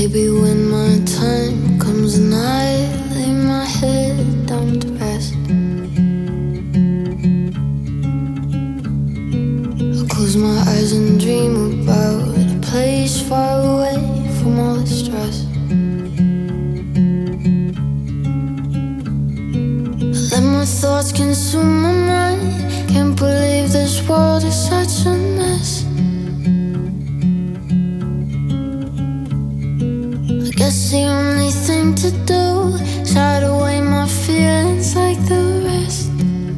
Maybe when my time comes and I lay my head down to rest, I'll close my eyes and dream about a place far away from all the stress. I let my thoughts consume my mind. Can't believe this world is such a mess. I guess the only thing to do is hide away my feelings like the rest.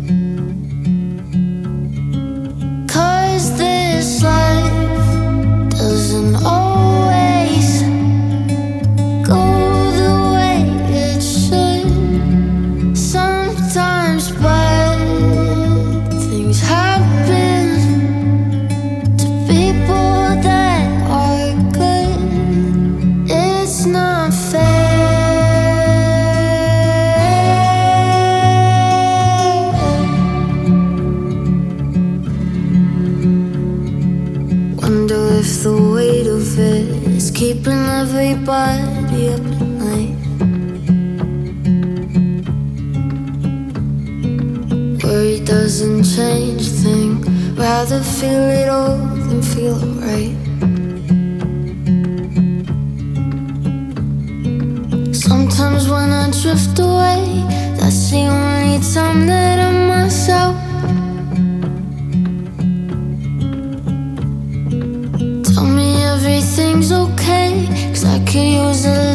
'Cause this life doesn't always go the way it should. Sometimes bad things happen to people that are good. It's not fair. Wonder if the weight of it is keeping everybody up at night. Worry doesn't change a thing. Rather feel it all than feel it right. Sometimes when I drift away, that's the only time that I'm myself. Tell me everything's okay, 'cause I could use a